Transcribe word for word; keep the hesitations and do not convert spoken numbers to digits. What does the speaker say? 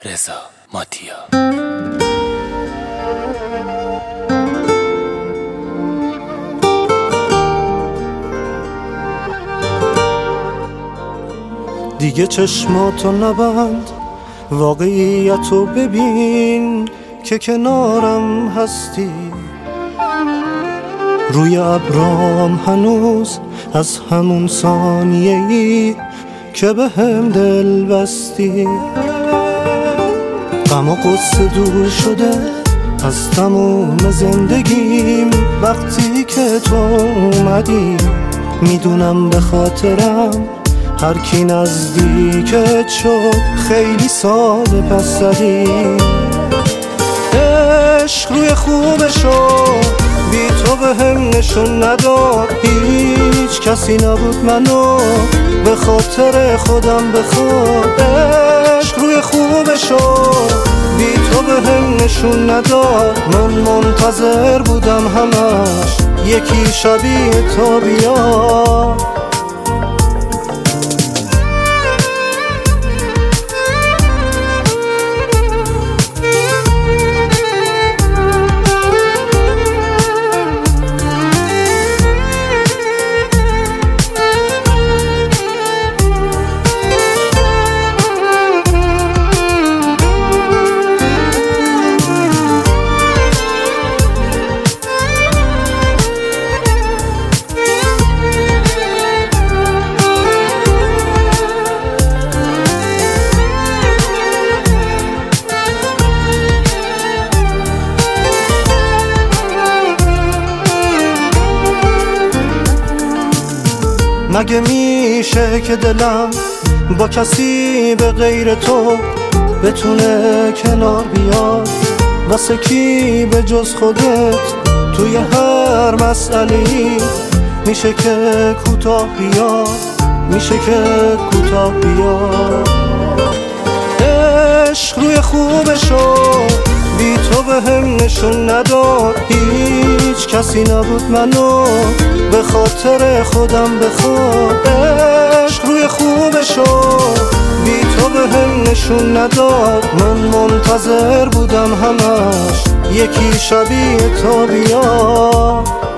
رضا ماتیا. دیگه چشماتو نبند، واقعیتو ببین که کنارم هستی. روی ابرام هنوز از همون ثانیه‌ای که به هم دل بستی. غم و غصه دور شده از تموم زندگیم وقتی که تو اومدی. میدونم به خاطرم هر کی نزدیکت شد خیلی ساده پس زدی. عشق روی خوبشو بی تو به هم نشون نداد. هیچ کسی نبود منو به خاطر خودم بخواد. عشق روی خوبشو بی تو به هم نشون نداد. من منتظر بودم همش یکی شبیه تو بیاد. مگه میشه که دلم با کسی به غیر تو بتونه کنار بیاد؟ واسه کی به جز خودت توی هر مسئله‌ای میشه که کوتاه بیاد، میشه که کوتاه بیاد. عشق روی خوبشو بی تو به هم نشون نداد. هیچ کسی نبود منو به خاطر خودم بخواد. عشق روی خوبشو بی تو به هم نشون نداد. من منتظر بودم همش یکی شبیه تو بیاد.